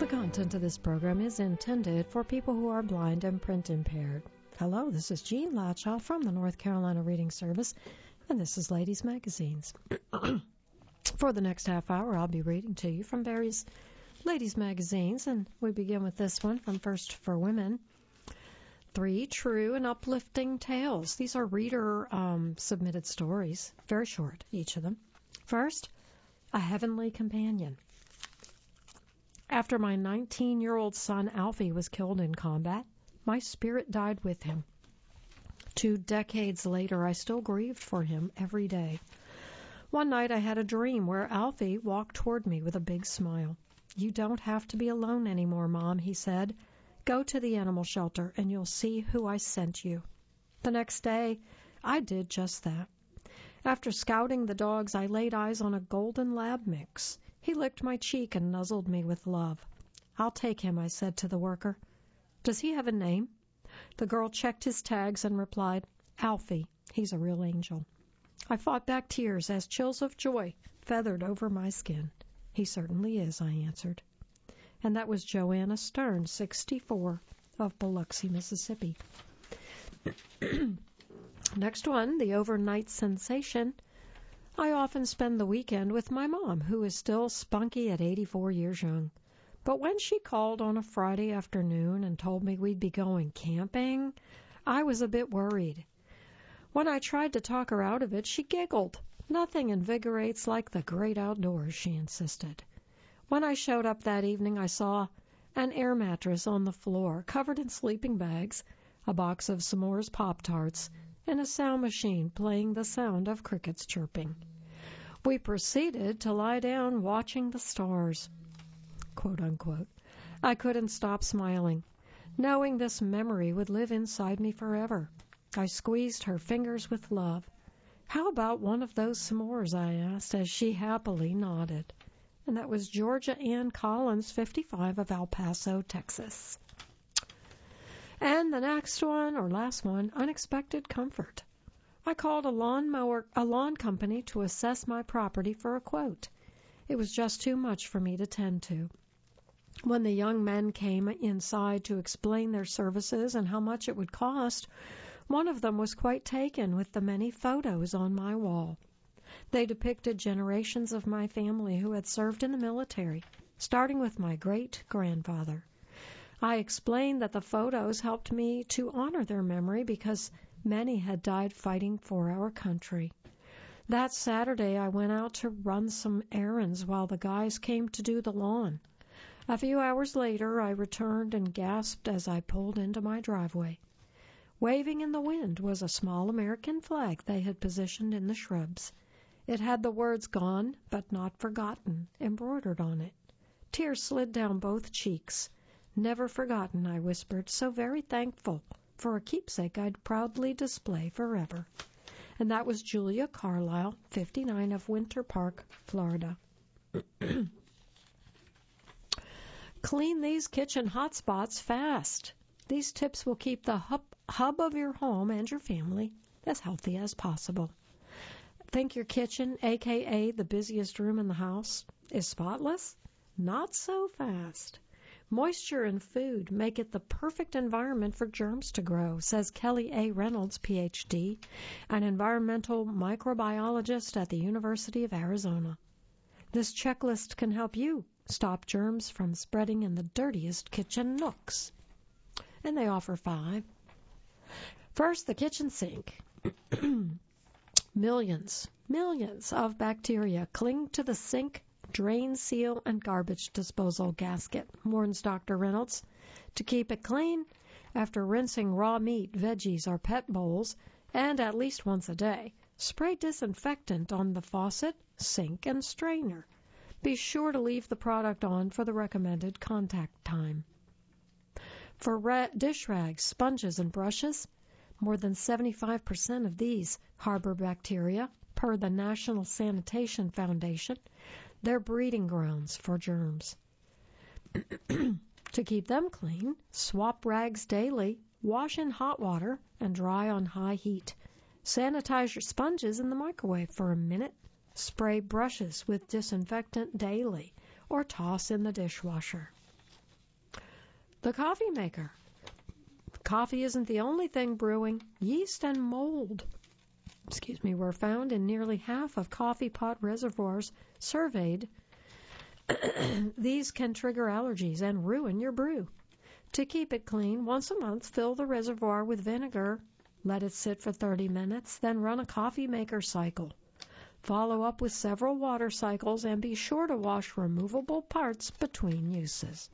The content of this program is intended for people who are blind and print impaired. Hello, this is Jean Latshaw from the North Carolina Reading Service, and this is Ladies Magazines. For the next half hour, I'll be reading to you from various ladies' magazines, and we begin with this one from First for Women. 3 true and uplifting tales. These are reader-submitted stories, very short, each of them. First, A Heavenly Companion. After my 19-year-old son Alfie was killed in combat, my spirit died with him. 2 decades later, I still grieved for him every day. One night I had a dream where Alfie walked toward me with a big smile. "You don't have to be alone anymore, Mom," he said. "Go to the animal shelter and you'll see who I sent you." The next day, I did just that. After scouting the dogs, I laid eyes on a golden lab mix. He licked my cheek and nuzzled me with love. "I'll take him," I said to the worker. "Does he have a name?" The girl checked his tags and replied, "Alfie. He's a real angel." I fought back tears as chills of joy feathered over my skin. "He certainly is," I answered. And that was Joanna Stern, 64, of Biloxi, Mississippi. Next one, The Overnight Sensation. I often spend the weekend with my mom, who is still spunky at 84 years young. But when she called on a Friday afternoon and told me we'd be going camping, I was a bit worried. When I tried to talk her out of it, she giggled. "Nothing invigorates like the great outdoors," she insisted. When I showed up that evening, I saw an air mattress on the floor covered in sleeping bags, a box of S'mores Pop-Tarts, and a sound machine playing the sound of crickets chirping. We proceeded to lie down watching the stars, quote unquote. I couldn't stop smiling, knowing this memory would live inside me forever. I squeezed her fingers with love. "How about one of those s'mores?" I asked, as she happily nodded. And that was Georgia Ann Collins, 55, of El Paso, Texas. And the next one, or last one, Unexpected Comfort. I called a lawn company to assess my property for a quote. It was just too much for me to tend to. When the young men came inside to explain their services and how much it would cost, one of them was quite taken with the many photos on my wall. They depicted generations of my family who had served in the military, starting with my great-grandfather. I explained that the photos helped me to honor their memory because many had died fighting for our country. That Saturday, I went out to run some errands while the guys came to do the lawn. A few hours later, I returned and gasped as I pulled into my driveway. Waving in the wind was a small American flag they had positioned in the shrubs. It had the words "Gone but not forgotten" embroidered on it. Tears slid down both cheeks. "Never forgotten," I whispered, "so very thankful for a keepsake I'd proudly display forever." And that was Julia Carlisle, 59, of Winter Park, Florida. Clean these kitchen hotspots fast. These tips will keep the hub of your home and your family as healthy as possible. Think your kitchen, a.k.a. the busiest room in the house, is spotless? Not so fast. Moisture in food make it the perfect environment for germs to grow, says Kelly A. Reynolds, Ph.D., an environmental microbiologist at the University of Arizona. This checklist can help you stop germs from spreading in the dirtiest kitchen nooks. And they offer 5. First, the kitchen sink. Millions of bacteria cling to the sink, drain seal, and garbage disposal gasket, warns Dr. Reynolds. To keep it clean, after rinsing raw meat, veggies, or pet bowls, and at least once a day, spray disinfectant on the faucet, sink, and strainer. Be sure to leave the product on for the recommended contact time. For dish rags, sponges, and brushes, more than 75% of these harbor bacteria, per the National Sanitation Foundation. They're breeding grounds for germs. To keep them clean, swap rags daily, wash in hot water, and dry on high heat. Sanitize your sponges in the microwave for a minute. Spray brushes with disinfectant daily, or toss in the dishwasher. The coffee maker. Coffee isn't the only thing brewing. Yeast and mold, were found in nearly half of coffee pot reservoirs surveyed. These can trigger allergies and ruin your brew. To keep it clean, once a month, fill the reservoir with vinegar. Let it sit for 30 minutes, then run a coffee maker cycle. Follow up with several water cycles and be sure to wash removable parts between uses.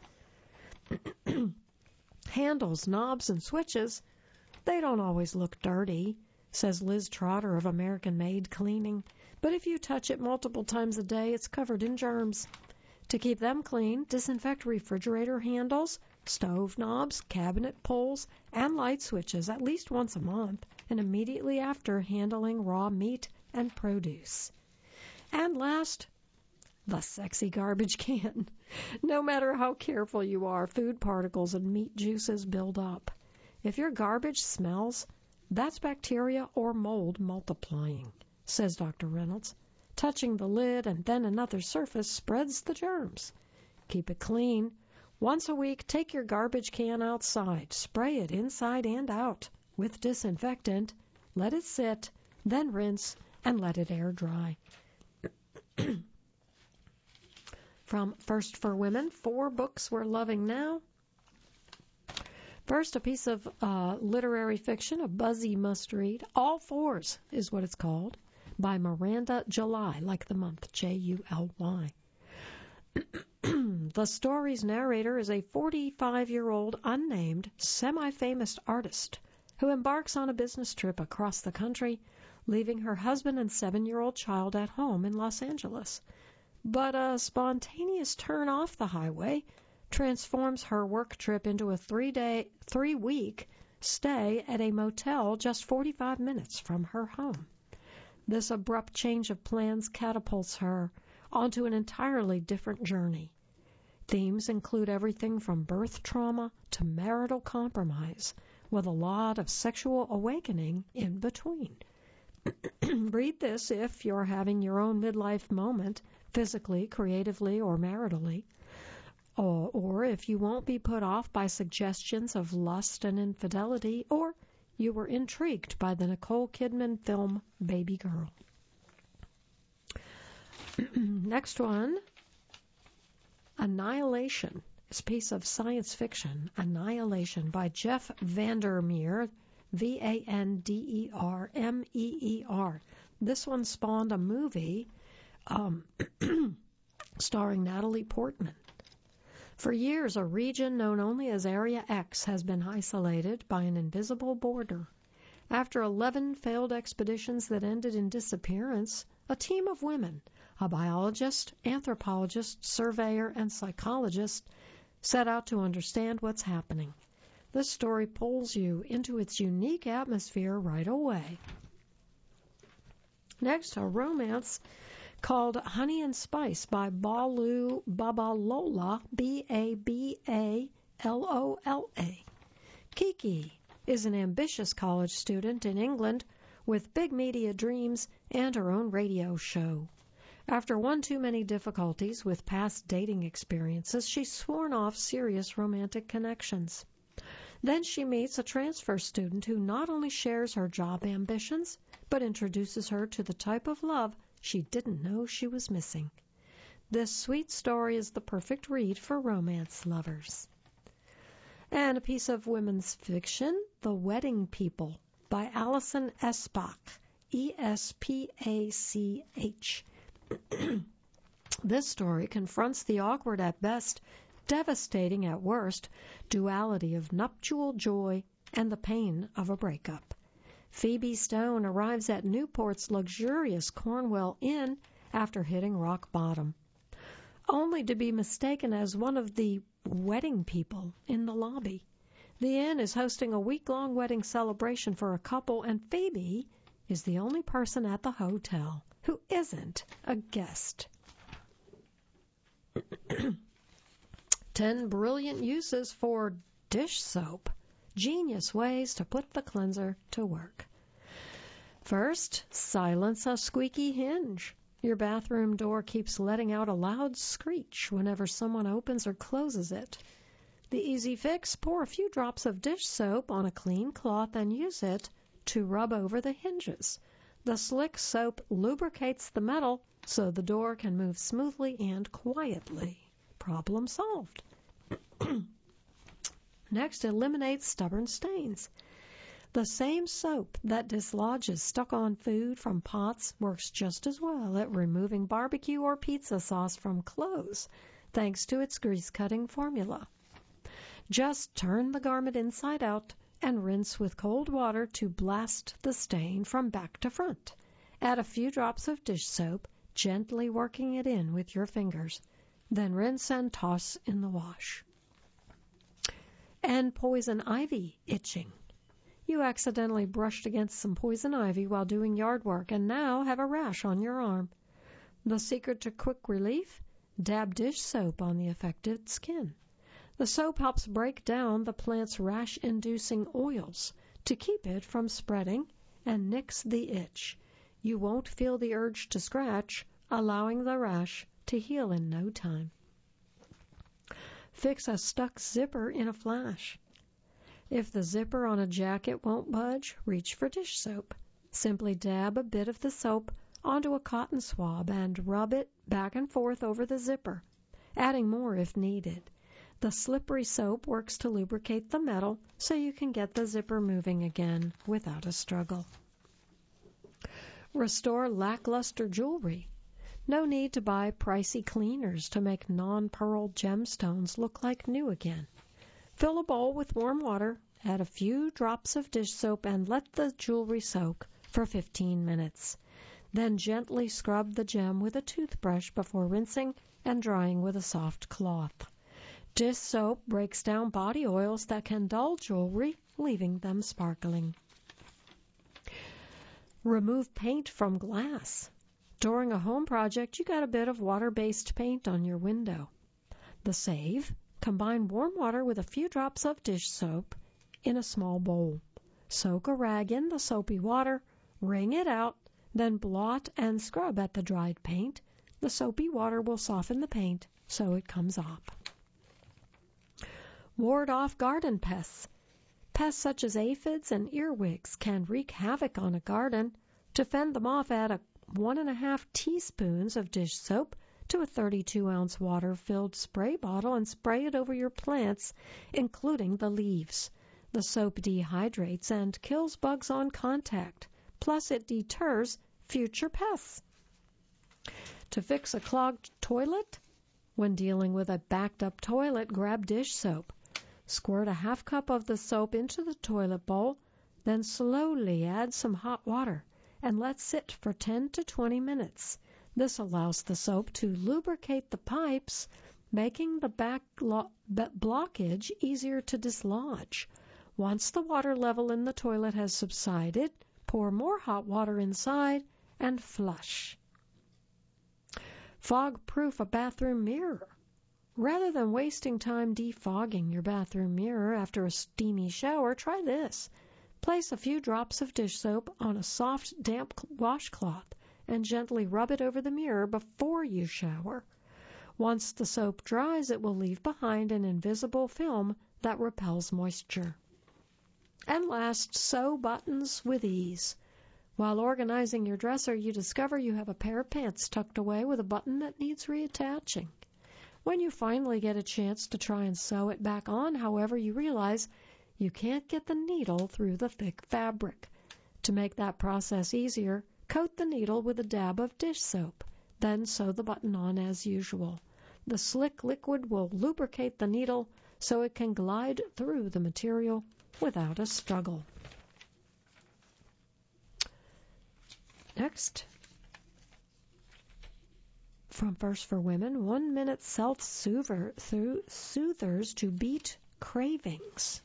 Handles, knobs, and switches, they don't always look dirty, says Liz Trotter of American Made Cleaning. But if you touch it multiple times a day, it's covered in germs. To keep them clean, disinfect refrigerator handles, stove knobs, cabinet pulls, and light switches at least once a month and immediately after handling raw meat and produce. And last, the sexy garbage can. No matter how careful you are, food particles and meat juices build up. If your garbage smells, that's bacteria or mold multiplying, says Dr. Reynolds. Touching the lid and then another surface spreads the germs. Keep it clean. Once a week, take your garbage can outside. Spray it inside and out with disinfectant. Let it sit, then rinse, and let it air dry. From First for Women, 4 books we're loving now. First, a piece of literary fiction, a buzzy must-read. All Fours is what it's called, by Miranda July, like the month, July. The story's narrator is a 45-year-old unnamed, semi-famous artist who embarks on a business trip across the country, leaving her husband and 7-year-old child at home in Los Angeles. But a spontaneous turn off the highway transforms her work trip into a 3-week stay at a motel just 45 minutes from her home. This abrupt change of plans catapults her onto an entirely different journey. Themes include everything from birth trauma to marital compromise, with a lot of sexual awakening in between. Read this if you're having your own midlife moment, physically, creatively, or maritally, or if you won't be put off by suggestions of lust and infidelity, or you were intrigued by the Nicole Kidman film Baby Girl. Next one, Annihilation. It's a piece of science fiction, Annihilation, by Jeff Vandermeer, Vandermeer. This one spawned a movie starring Natalie Portman. For years, a region known only as Area X has been isolated by an invisible border. After 11 failed expeditions that ended in disappearance, a team of women, a biologist, anthropologist, surveyor, and psychologist, set out to understand what's happening. This story pulls you into its unique atmosphere right away. Next, a romance called Honey and Spice by Balu Babalola, Babalola. Kiki is an ambitious college student in England with big media dreams and her own radio show. After one too many difficulties with past dating experiences, she's sworn off serious romantic connections. Then she meets a transfer student who not only shares her job ambitions, but introduces her to the type of love she didn't know she was missing. This sweet story is the perfect read for romance lovers. And a piece of women's fiction, The Wedding People, by Alison Espach, E-S-P-A-C-H. This story confronts the awkward at best, devastating at worst, duality of nuptial joy and the pain of a breakup. Phoebe Stone arrives at Newport's luxurious Cornwall Inn after hitting rock bottom, only to be mistaken as one of the wedding people in the lobby. The inn is hosting a week-long wedding celebration for a couple, and Phoebe is the only person at the hotel who isn't a guest. 10 brilliant uses for dish soap. Genius ways to put the cleanser to work. First, silence a squeaky hinge. Your bathroom door keeps letting out a loud screech whenever someone opens or closes it. The easy fix, pour a few drops of dish soap on a clean cloth and use it to rub over the hinges. The slick soap lubricates the metal so the door can move smoothly and quietly. Problem solved. Next, eliminate stubborn stains. The same soap that dislodges stuck-on food from pots works just as well at removing barbecue or pizza sauce from clothes, thanks to its grease-cutting formula. Just turn the garment inside out and rinse with cold water to blast the stain from back to front. Add a few drops of dish soap, gently working it in with your fingers. Then rinse and toss in the wash. And poison ivy itching. You accidentally brushed against some poison ivy while doing yard work and now have a rash on your arm. The secret to quick relief? Dab dish soap on the affected skin. The soap helps break down the plant's rash-inducing oils to keep it from spreading and nix the itch. You won't feel the urge to scratch, allowing the rash to heal in no time. Fix a stuck zipper in a flash. If the zipper on a jacket won't budge, reach for dish soap. Simply dab a bit of the soap onto a cotton swab and rub it back and forth over the zipper, adding more if needed. The slippery soap works to lubricate the metal so you can get the zipper moving again without a struggle. Restore lackluster jewelry. No need to buy pricey cleaners to make non-pearled gemstones look like new again. Fill a bowl with warm water, add a few drops of dish soap, and let the jewelry soak for 15 minutes. Then gently scrub the gem with a toothbrush before rinsing and drying with a soft cloth. Dish soap breaks down body oils that can dull jewelry, leaving them sparkling. Remove paint from glass. During a home project, you got a bit of water-based paint on your window. The save: combine warm water with a few drops of dish soap in a small bowl. Soak a rag in the soapy water, wring it out, then blot and scrub at the dried paint. The soapy water will soften the paint so it comes off. Ward off garden pests. Pests such as aphids and earwigs can wreak havoc on a garden. To fend them off, add 1½ teaspoons of dish soap to a 32-ounce water-filled spray bottle and spray it over your plants, including the leaves. The soap dehydrates and kills bugs on contact, plus it deters future pests. To fix a clogged toilet? When dealing with a backed-up toilet, grab dish soap. Squirt a half cup of the soap into the toilet bowl, then slowly add some hot water and let sit for 10 to 20 minutes. This allows the soap to lubricate the pipes, making the blockage easier to dislodge. Once the water level in the toilet has subsided, pour more hot water inside and flush. Fog-proof a bathroom mirror. Rather than wasting time defogging your bathroom mirror after a steamy shower, try this. Place a few drops of dish soap on a soft, damp washcloth and gently rub it over the mirror before you shower. Once the soap dries, it will leave behind an invisible film that repels moisture. And last, sew buttons with ease. While organizing your dresser, you discover you have a pair of pants tucked away with a button that needs reattaching. When you finally get a chance to try and sew it back on, however, you realize you can't get the needle through the thick fabric. To make that process easier, coat the needle with a dab of dish soap, then sew the button on as usual. The slick liquid will lubricate the needle so it can glide through the material without a struggle. Next, from First for Women, 1-minute self-soothers to beat cravings.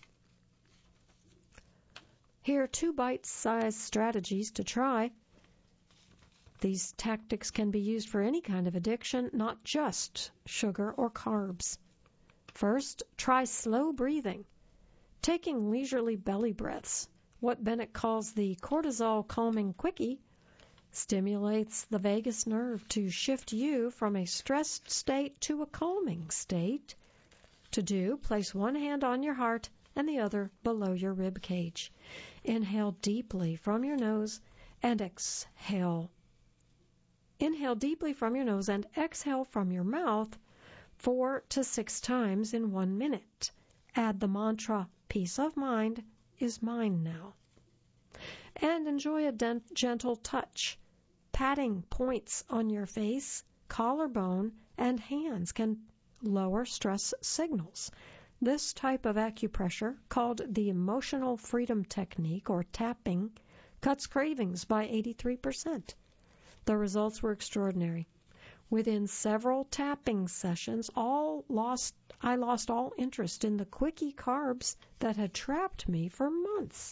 Here are 2 bite-sized strategies to try. These tactics can be used for any kind of addiction, not just sugar or carbs. First, try slow breathing. Taking leisurely belly breaths, what Bennett calls the cortisol calming quickie, stimulates the vagus nerve to shift you from a stressed state to a calming state. To do, place one hand on your heart and the other below your rib cage. Inhale deeply from your nose and exhale. Inhale deeply from your nose and exhale from your mouth 4 to 6 times in 1 minute. Add the mantra, peace of mind is mine now. And enjoy a gentle touch. Patting points on your face, collarbone, and hands can lower stress signals. This type of acupressure, called the emotional freedom technique or tapping, cuts cravings by 83%. The results were extraordinary. Within several tapping sessions, I lost all interest in the quickie carbs that had trapped me for months.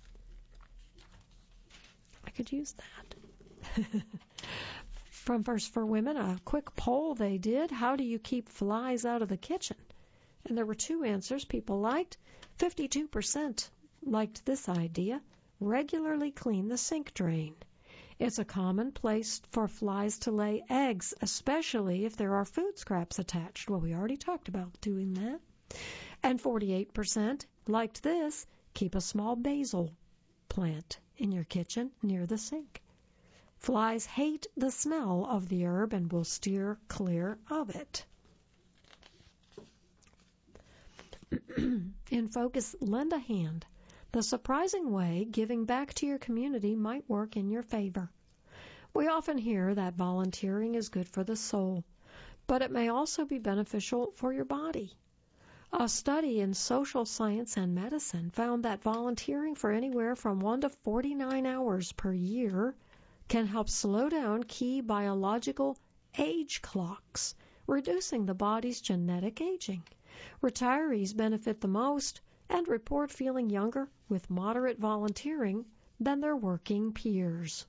I could use that. From First for Women, a quick poll they did. How do you keep flies out of the kitchen? And there were 2 answers people liked. 52% liked this idea. Regularly clean the sink drain. It's a common place for flies to lay eggs, especially if there are food scraps attached. Well, we already talked about doing that. And 48% liked this. Keep a small basil plant in your kitchen near the sink. Flies hate the smell of the herb and will steer clear of it. In Focus, lend a hand. The surprising way giving back to your community might work in your favor. We often hear that volunteering is good for the soul, but it may also be beneficial for your body. A study in social science and medicine found that volunteering for anywhere from 1 to 49 hours per year can help slow down key biological age clocks, reducing the body's genetic aging. Retirees benefit the most and report feeling younger with moderate volunteering than their working peers.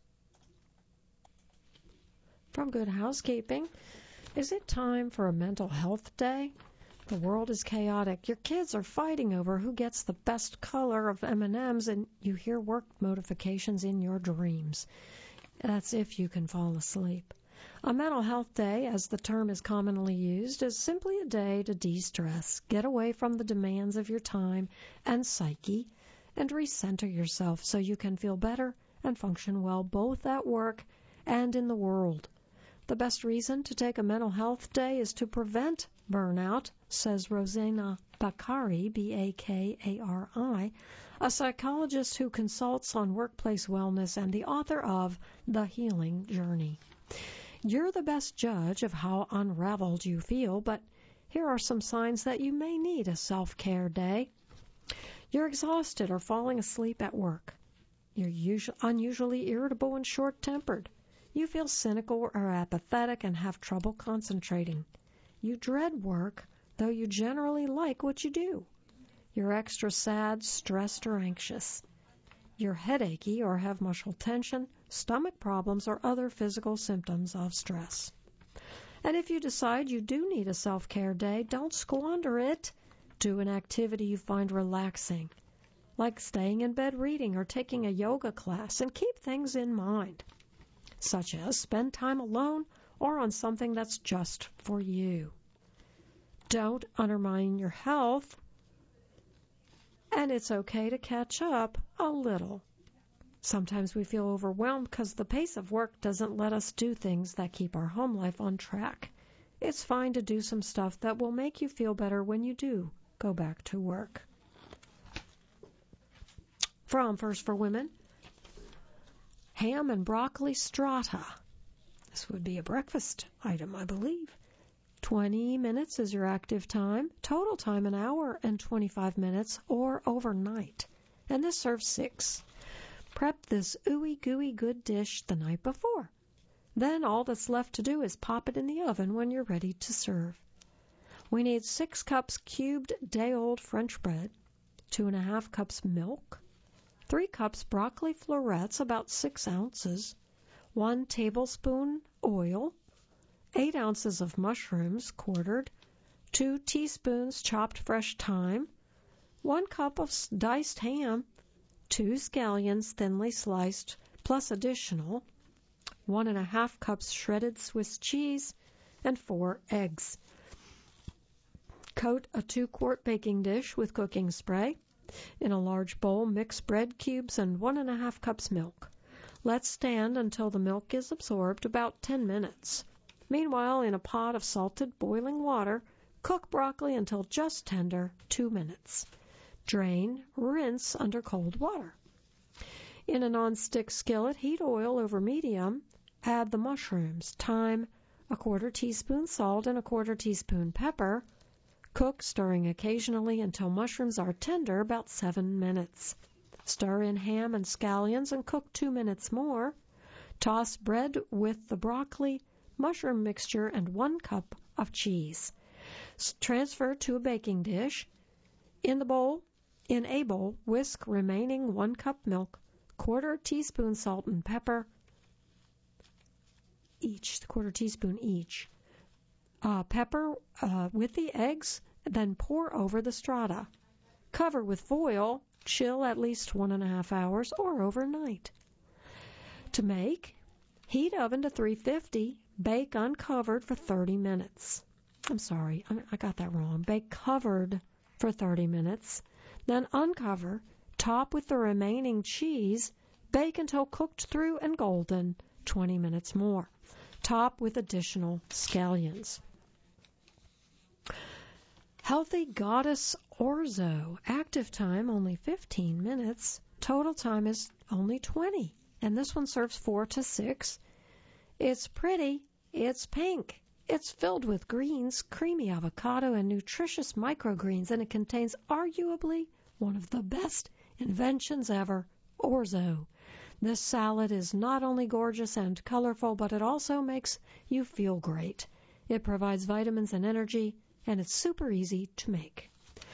From Good Housekeeping, is it time for a mental health day? The world is chaotic. Your kids are fighting over who gets the best color of M&Ms, and you hear work notifications in your dreams. That's if you can fall asleep. A mental health day, as the term is commonly used, is simply a day to de-stress, get away from the demands of your time and psyche, and recenter yourself so you can feel better and function well both at work and in the world. The best reason to take a mental health day is to prevent burnout, says Rosanna Bakari, B-A-K-A-R-I, a psychologist who consults on workplace wellness and the author of The Healing Journey. You're the best judge of how unraveled you feel, but here are some signs that you may need a self-care day. You're exhausted or falling asleep at work. You're unusually irritable and short-tempered. You feel cynical or apathetic and have trouble concentrating. You dread work, though you generally like what you do. You're extra sad, stressed, or anxious. You're headachy or have muscle tension, stomach problems, or other physical symptoms of stress. And if you decide you do need a self-care day, don't squander it. Do an activity you find relaxing, like staying in bed reading or taking a yoga class, and keep things in mind, such as spend time alone or on something that's just for you. Don't undermine your health, and it's okay to catch up a little. Sometimes we feel overwhelmed because the pace of work doesn't let us do things that keep our home life on track. It's fine to do some stuff that will make you feel better when you do go back to work. From First for Women, ham and broccoli strata. This would be a breakfast item, I believe. 20 minutes is your active time. Total time, an hour and 25 minutes, or overnight. And this serves 6. Prep this ooey gooey good dish the night before. Then all that's left to do is pop it in the oven when you're ready to serve. We need 6 cups cubed day-old French bread, 2.5 cups milk, 3 cups broccoli florets, about 6 ounces, 1 tablespoon oil, 8 ounces of mushrooms quartered, 2 teaspoons chopped fresh thyme, 1 cup of diced ham, 2 scallions thinly sliced, plus additional, 1.5 cups shredded Swiss cheese, and 4 eggs. Coat a 2-quart baking dish with cooking spray. In a large bowl, mix bread cubes and 1½ cups milk. Let stand until the milk is absorbed, about 10 minutes. Meanwhile, in a pot of salted boiling water, cook broccoli until just tender, 2 minutes. Drain, rinse under cold water. In a non-stick skillet, heat oil over medium. Add the mushrooms, thyme, 1/4 teaspoon salt, and 1/4 teaspoon pepper. Cook, stirring occasionally until mushrooms are tender, about 7 minutes. Stir in ham and scallions and cook 2 minutes more. Toss bread with the broccoli, mushroom mixture, and 1 cup of cheese. Transfer to a baking dish. In a bowl, whisk remaining 1 cup milk, 1/4 teaspoon salt and pepper, 1/4 teaspoon each. Pepper with the eggs, then pour over the strata. Cover with foil, chill at least 1½ hours or overnight. To make, heat oven to 350, bake uncovered for 30 minutes. I'm sorry, I got that wrong. Bake covered for 30 minutes, then uncover, top with the remaining cheese, bake until cooked through and golden, 20 minutes more. Top with additional scallions. Healthy Goddess Orzo. Active time only 15 minutes. Total time is only 20. And this one serves 4 to 6. It's pretty. It's pink. It's filled with greens, creamy avocado, and nutritious microgreens, and it contains arguably one of the best inventions ever, orzo. This salad is not only gorgeous and colorful, but it also makes you feel great. It provides vitamins and energy, and it's super easy to make.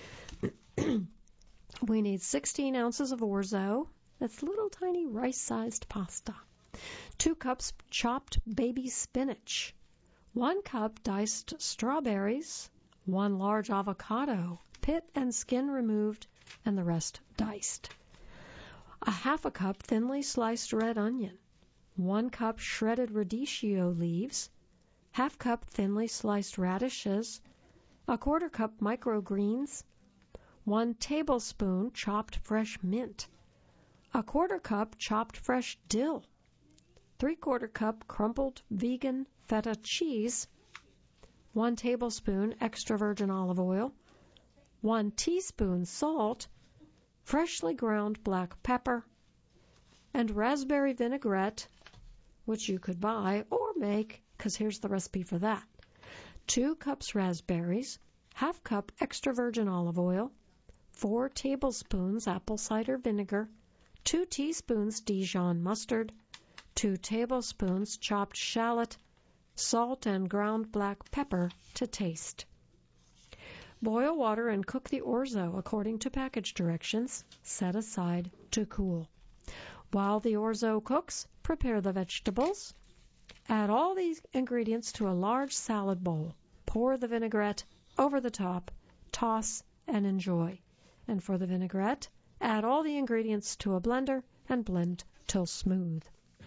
We need 16 ounces of orzo. That's little tiny rice-sized pasta. 2 cups chopped baby spinach. 1 cup diced strawberries. 1 large avocado, pit and skin removed, and the rest diced. 1/2 cup thinly sliced red onion. 1 cup shredded radicchio leaves. 1/2 cup thinly sliced radishes. 1/4 cup microgreens. 1 tablespoon chopped fresh mint. 1/4 cup chopped fresh dill. 3/4 cup crumbled vegan feta cheese. 1 tablespoon extra virgin olive oil. 1 teaspoon salt. Freshly ground black pepper. And raspberry vinaigrette, which you could buy or make, because here's the recipe for that. 2 cups raspberries, 1/2 cup extra virgin olive oil, 4 tablespoons apple cider vinegar, 2 teaspoons Dijon mustard, 2 tablespoons chopped shallot, salt and ground black pepper to taste. Boil water and cook the orzo according to package directions. Set aside to cool. While the orzo cooks, prepare the vegetables. Add all these ingredients to a large salad bowl. Pour the vinaigrette over the top, toss, and enjoy. And for the vinaigrette, add all the ingredients to a blender and blend till smooth.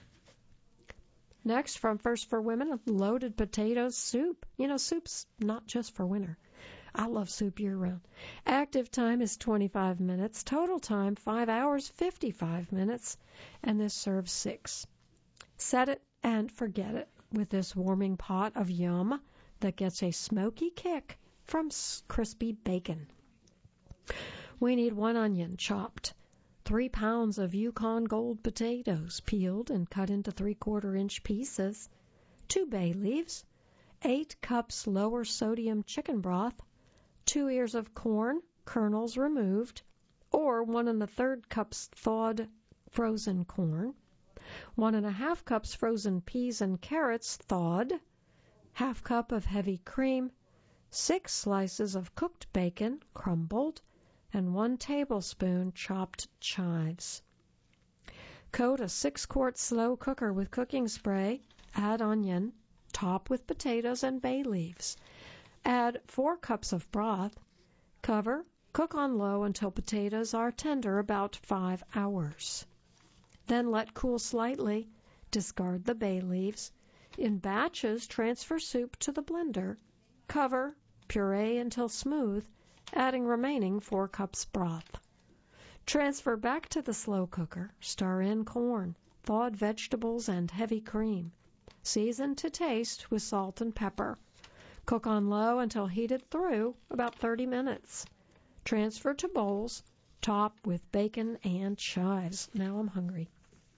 Next, from First for Women, loaded potatoes soup. You know, soup's not just for winter. I love soup year-round. Active time is 25 minutes. Total time, 5 hours, 55 minutes. And this serves 6. Set it and forget it with this warming pot of yum that gets a smoky kick from crispy bacon. We need 1 onion chopped, 3 pounds of Yukon Gold potatoes peeled and cut into 3/4-inch pieces, 2 bay leaves, 8 cups lower sodium chicken broth, 2 ears of corn, kernels removed, or 1 1/3 cups thawed frozen corn, 1 1/2 cups frozen peas and carrots thawed, 1/2 cup of heavy cream, 6 slices of cooked bacon crumbled, and 1 tablespoon chopped chives. Coat a 6-quart slow cooker with cooking spray, add onion, top with potatoes and bay leaves. Add 4 cups of broth, cover, cook on low until potatoes are tender, about 5 hours. Then let cool slightly, discard the bay leaves. In batches, transfer soup to the blender, cover, puree until smooth, adding remaining 4 cups broth. Transfer back to the slow cooker, stir in corn, thawed vegetables, and heavy cream. Season to taste with salt and pepper. Cook on low until heated through, about 30 minutes. Transfer to bowls, top with bacon and chives. Now I'm hungry.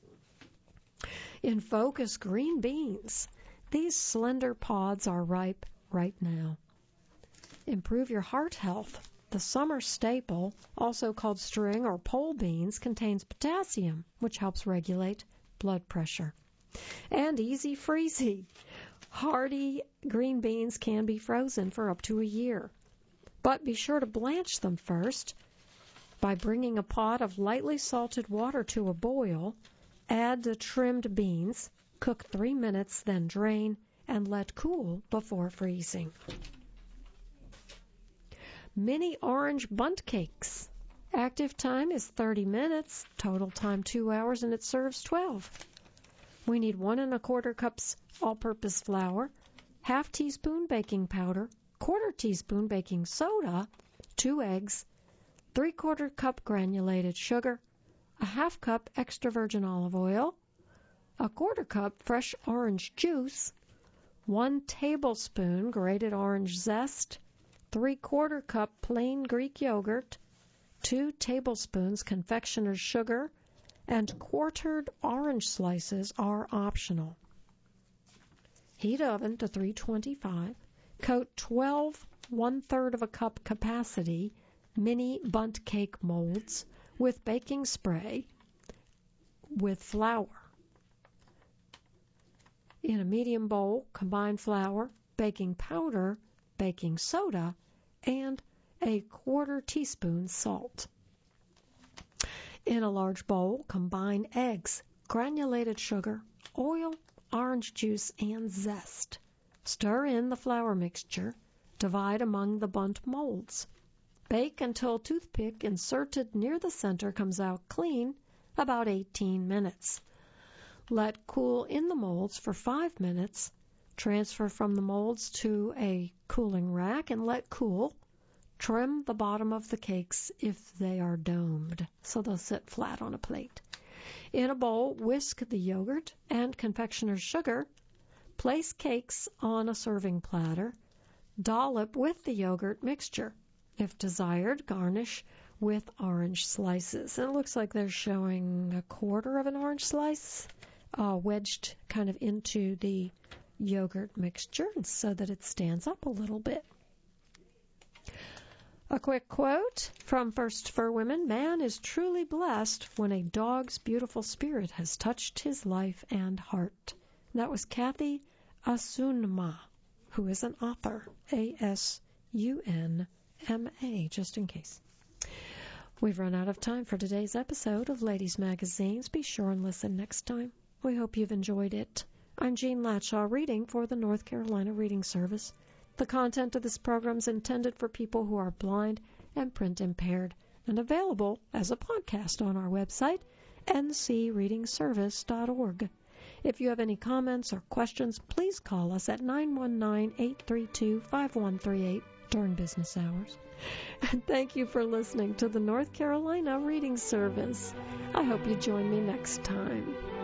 In focus, green beans. These slender pods are ripe right now. Improve your heart health. The summer staple, also called string or pole beans, contains potassium, which helps regulate blood pressure. And easy freezy. Hearty green beans can be frozen for up to a year. But be sure to blanch them first by bringing a pot of lightly salted water to a boil. Add the trimmed beans, cook 3 minutes, then drain, and let cool before freezing. Mini orange bundt cakes. Active time is 30 minutes, total time 2 hours, and it serves 12. We need 1 1/4 cups all-purpose flour, half teaspoon baking powder, 1/4 teaspoon baking soda, 2 eggs, 3/4 cup granulated sugar, a half cup extra virgin olive oil, a 1/4 cup fresh orange juice, 1 tablespoon grated orange zest, 3/4 cup plain Greek yogurt, 2 tablespoons confectioner's sugar, and quartered orange slices are optional. Heat oven to 325. Coat 12 1/3 of a cup capacity mini bundt cake molds with baking spray with flour. In a medium bowl, combine flour, baking powder, baking soda, and a 1/4 teaspoon salt. In a large bowl, combine eggs, granulated sugar, oil, orange juice, and zest. Stir in the flour mixture. Divide among the bundt molds. Bake until toothpick inserted near the center comes out clean, about 18 minutes. Let cool in the molds for 5 minutes. Transfer from the molds to a cooling rack and let cool. Trim the bottom of the cakes if they are domed, so they'll sit flat on a plate. In a bowl, whisk the yogurt and confectioner's sugar. Place cakes on a serving platter. Dollop with the yogurt mixture. If desired, garnish with orange slices. And it looks like they're showing 1/4 of an orange slice wedged kind of into the yogurt mixture so that it stands up a little bit. A quick quote from First for Women: "Man is truly blessed when a dog's beautiful spirit has touched his life and heart." That was Kathy Asunma, who is an author, A-S-U-N-M-A, just in case. We've run out of time for today's episode of Ladies Magazines. Be sure and listen next time. We hope you've enjoyed it. I'm Jean Latshaw, reading for the North Carolina Reading Service. The content of this program is intended for people who are blind and print impaired and available as a podcast on our website, ncreadingservice.org. If you have any comments or questions, please call us at 919-832-5138 during business hours. And thank you for listening to the North Carolina Reading Service. I hope you join me next time.